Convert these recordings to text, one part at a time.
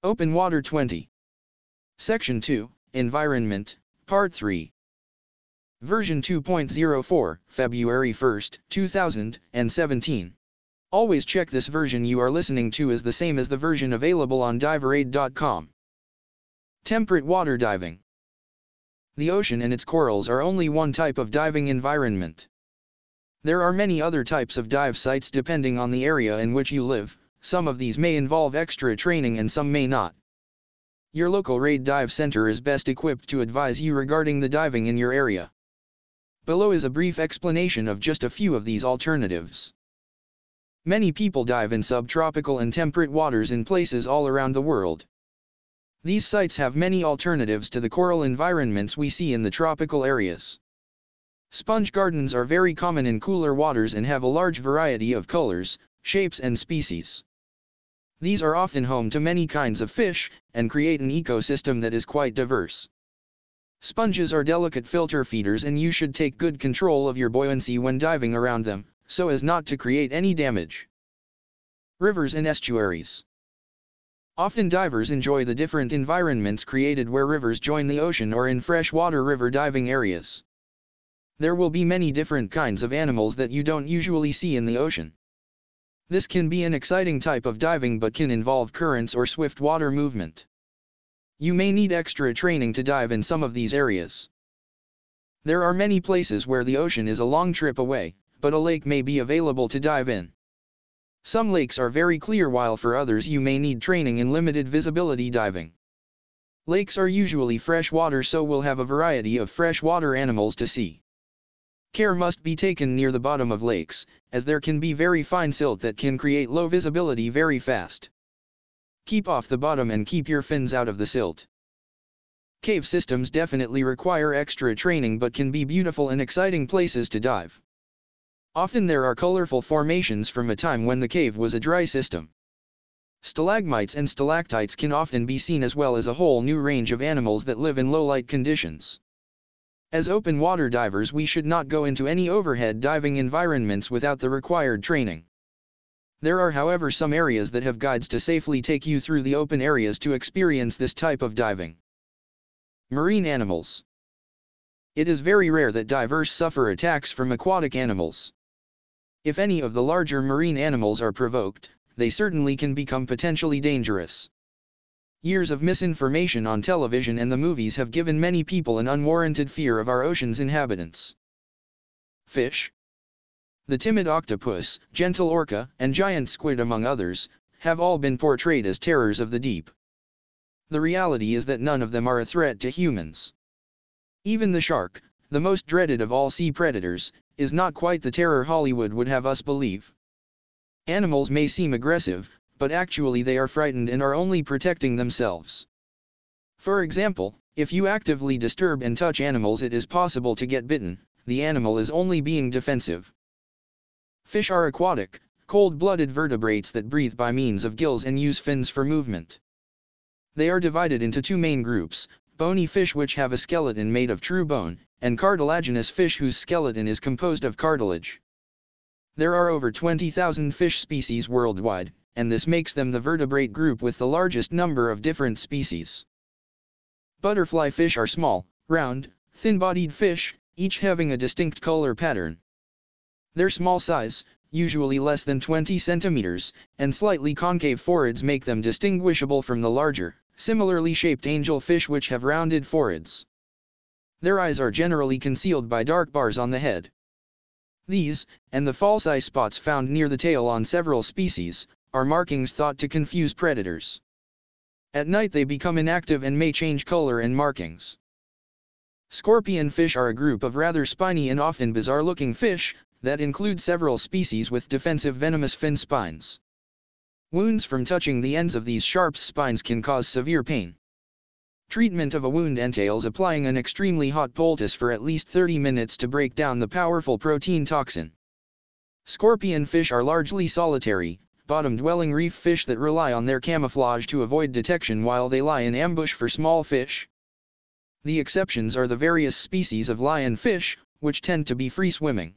Open Water 20. Section 2, Environment, Part 3. Version 2.04, February 1, 2017. Always check this version you are listening to is the same as the version available on diveraid.com. Temperate water diving. The ocean and its corals are only one type of diving environment. There are many other types of dive sites depending on the area in which you live. Some of these may involve extra training and some may not. Your local raid dive center is best equipped to advise you regarding the diving in your area. Below is a brief explanation of just a few of these alternatives. Many people dive in subtropical and temperate waters in places all around the world. These sites have many alternatives to the coral environments we see in the tropical areas. Sponge gardens are very common in cooler waters and have a large variety of colors, shapes and species. These are often home to many kinds of fish, and create an ecosystem that is quite diverse. Sponges are delicate filter feeders and you should take good control of your buoyancy when diving around them, so as not to create any damage. Rivers and estuaries. Often divers enjoy the different environments created where rivers join the ocean or in freshwater river diving areas. There will be many different kinds of animals that you don't usually see in the ocean. This can be an exciting type of diving but can involve currents or swift water movement. You may need extra training to dive in some of these areas. There are many places where the ocean is a long trip away, but a lake may be available to dive in. Some lakes are very clear while for others you may need training in limited visibility diving. Lakes are usually freshwater so will have a variety of freshwater animals to see. Care must be taken near the bottom of lakes, as there can be very fine silt that can create low visibility very fast. Keep off the bottom and keep your fins out of the silt. Cave systems definitely require extra training but can be beautiful and exciting places to dive. Often there are colorful formations from a time when the cave was a dry system. Stalagmites and stalactites can often be seen as well as a whole new range of animals that live in low light conditions. As open water divers we should not go into any overhead diving environments without the required training. There are however some areas that have guides to safely take you through the open areas to experience this type of diving. Marine animals. It is very rare that divers suffer attacks from aquatic animals. If any of the larger marine animals are provoked, they certainly can become potentially dangerous. Years of misinformation on television and the movies have given many people an unwarranted fear of our ocean's inhabitants. Fish. The timid octopus, gentle orca, and giant squid among others, have all been portrayed as terrors of the deep. The reality is that none of them are a threat to humans. Even the shark, the most dreaded of all sea predators, is not quite the terror Hollywood would have us believe. Animals may seem aggressive, but actually they are frightened and are only protecting themselves. For example, if you actively disturb and touch animals it is possible to get bitten, the animal is only being defensive. Fish are aquatic, cold-blooded vertebrates that breathe by means of gills and use fins for movement. They are divided into two main groups, bony fish which have a skeleton made of true bone, and cartilaginous fish whose skeleton is composed of cartilage. There are over 20,000 fish species worldwide, and this makes them the vertebrate group with the largest number of different species. Butterfly fish are small, round, thin-bodied fish, each having a distinct color pattern. Their small size, usually less than 20 centimeters, and slightly concave foreheads make them distinguishable from the larger, similarly shaped angelfish which have rounded foreheads. Their eyes are generally concealed by dark bars on the head. These, and the false eye spots found near the tail on several species, are markings thought to confuse predators. At night they become inactive and may change color and markings. Scorpion fish are a group of rather spiny and often bizarre-looking fish, that include several species with defensive venomous fin spines. Wounds from touching the ends of these sharp spines can cause severe pain. Treatment of a wound entails applying an extremely hot poultice for at least 30 minutes to break down the powerful protein toxin. Scorpion fish are largely solitary, bottom-dwelling reef fish that rely on their camouflage to avoid detection while they lie in ambush for small fish. The exceptions are the various species of lionfish, which tend to be free-swimming.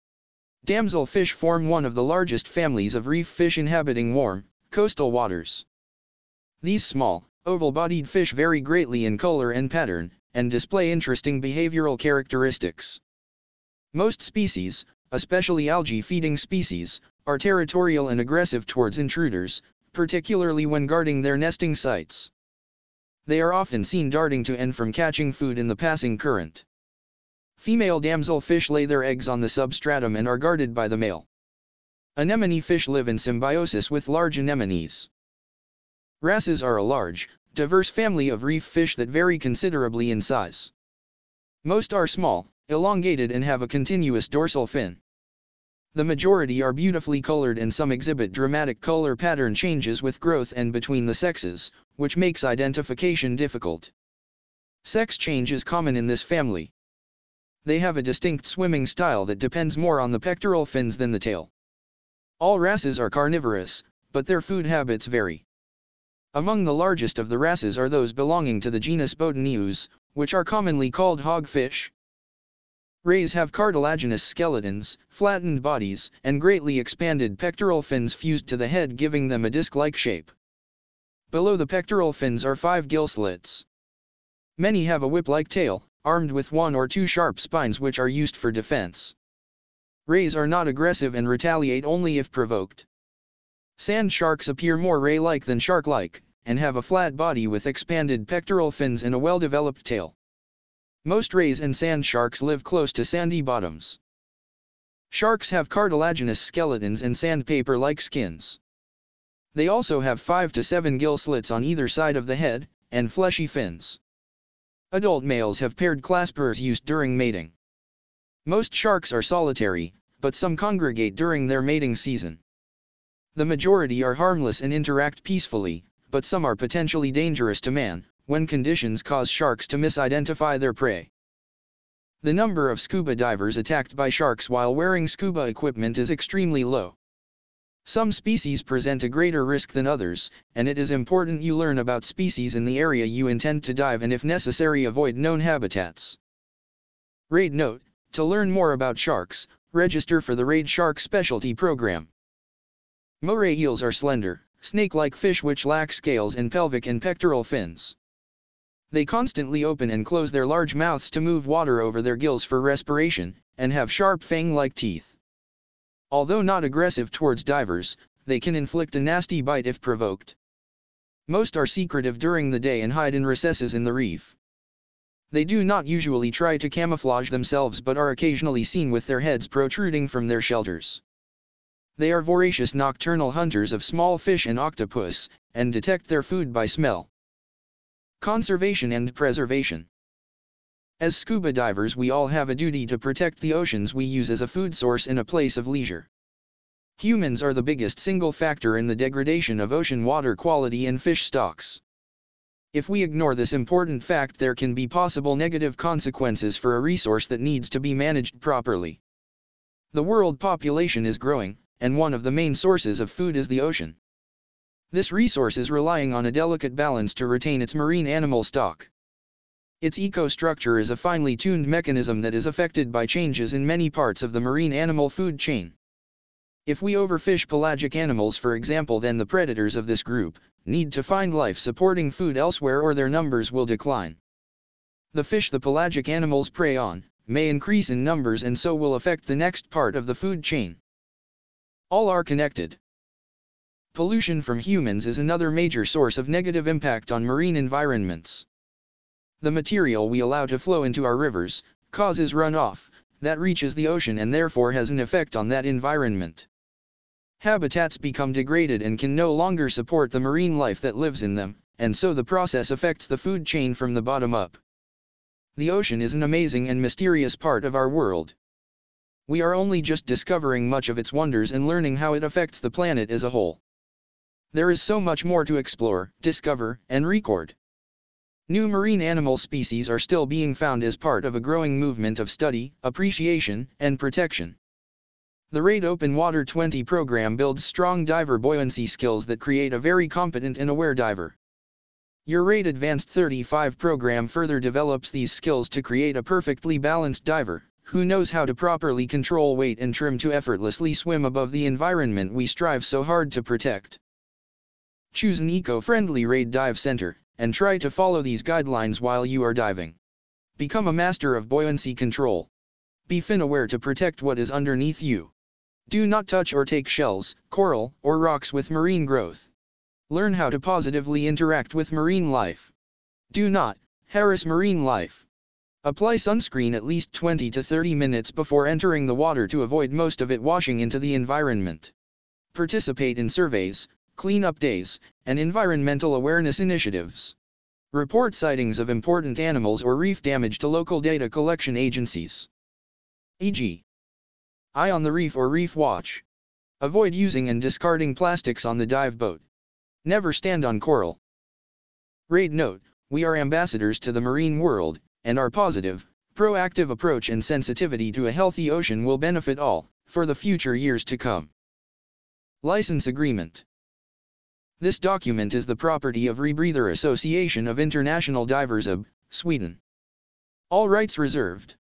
Damselfish form one of the largest families of reef fish inhabiting warm, coastal waters. These small, oval-bodied fish vary greatly in color and pattern, and display interesting behavioral characteristics. Most species, especially algae-feeding species, are territorial and aggressive towards intruders, particularly when guarding their nesting sites. They are often seen darting to and from catching food in the passing current. Female damselfish lay their eggs on the substratum and are guarded by the male. Anemone fish live in symbiosis with large anemones. Wrasses are a large, diverse family of reef fish that vary considerably in size. Most are small, elongated and have a continuous dorsal fin. The majority are beautifully colored and some exhibit dramatic color pattern changes with growth and between the sexes, which makes identification difficult. Sex change is common in this family. They have a distinct swimming style that depends more on the pectoral fins than the tail. All wrasses are carnivorous, but their food habits vary. Among the largest of the wrasses are those belonging to the genus Botaneus, which are commonly called hogfish. Rays have cartilaginous skeletons, flattened bodies, and greatly expanded pectoral fins fused to the head, giving them a disc-like shape. Below the pectoral fins are 5 gill slits. Many have a whip-like tail, armed with 1 or 2 sharp spines which are used for defense. Rays are not aggressive and retaliate only if provoked. Sand sharks appear more ray-like than shark-like, and have a flat body with expanded pectoral fins and a well-developed tail. Most rays and sand sharks live close to sandy bottoms. Sharks have cartilaginous skeletons and sandpaper-like skins. They also have 5 to 7 gill slits on either side of the head, and fleshy fins. Adult males have paired claspers used during mating. Most sharks are solitary, but some congregate during their mating season. The majority are harmless and interact peacefully, but some are potentially dangerous to man, when conditions cause sharks to misidentify their prey. The number of scuba divers attacked by sharks while wearing scuba equipment is extremely low. Some species present a greater risk than others, and it is important you learn about species in the area you intend to dive and if necessary avoid known habitats. Raid note: to learn more about sharks, register for the Raid Shark Specialty Program. Moray eels are slender, snake-like fish which lack scales and pelvic and pectoral fins. They constantly open and close their large mouths to move water over their gills for respiration, and have sharp fang-like teeth. Although not aggressive towards divers, they can inflict a nasty bite if provoked. Most are secretive during the day and hide in recesses in the reef. They do not usually try to camouflage themselves but are occasionally seen with their heads protruding from their shelters. They are voracious nocturnal hunters of small fish and octopus, and detect their food by smell. Conservation and preservation. As scuba divers, we all have a duty to protect the oceans we use as a food source and a place of leisure. Humans are the biggest single factor in the degradation of ocean water quality and fish stocks. If we ignore this important fact, there can be possible negative consequences for a resource that needs to be managed properly. The world population is growing, and one of the main sources of food is the ocean. This resource is relying on a delicate balance to retain its marine animal stock. Its ecostructure is a finely tuned mechanism that is affected by changes in many parts of the marine animal food chain. If we overfish pelagic animals, for example, then the predators of this group need to find life-supporting food elsewhere or their numbers will decline. The fish the pelagic animals prey on may increase in numbers and so will affect the next part of the food chain. All are connected. Pollution from humans is another major source of negative impact on marine environments. The material we allow to flow into our rivers causes runoff that reaches the ocean and therefore has an effect on that environment. Habitats become degraded and can no longer support the marine life that lives in them, and so the process affects the food chain from the bottom up. The ocean is an amazing and mysterious part of our world. We are only just discovering much of its wonders and learning how it affects the planet as a whole. There is so much more to explore, discover, and record. New marine animal species are still being found as part of a growing movement of study, appreciation, and protection. The RAID Open Water 20 program builds strong diver buoyancy skills that create a very competent and aware diver. Your RAID Advanced 35 program further develops these skills to create a perfectly balanced diver, who knows how to properly control weight and trim to effortlessly swim above the environment we strive so hard to protect. Choose an eco-friendly raid dive center, and try to follow these guidelines while you are diving. Become a master of buoyancy control. Be fin aware to protect what is underneath you. Do not touch or take shells, coral, or rocks with marine growth. Learn how to positively interact with marine life. Do not harass marine life. Apply sunscreen at least 20 to 30 minutes before entering the water to avoid most of it washing into the environment. Participate in surveys, cleanup days, and environmental awareness initiatives. Report sightings of important animals or reef damage to local data collection agencies. E.g., Eye on the Reef or Reef Watch. Avoid using and discarding plastics on the dive boat. Never stand on coral. Raid note: we are ambassadors to the marine world, and our positive, proactive approach and sensitivity to a healthy ocean will benefit all, for the future years to come. License Agreement. This document is the property of Rebreather Association of International Divers of Sweden. All rights reserved.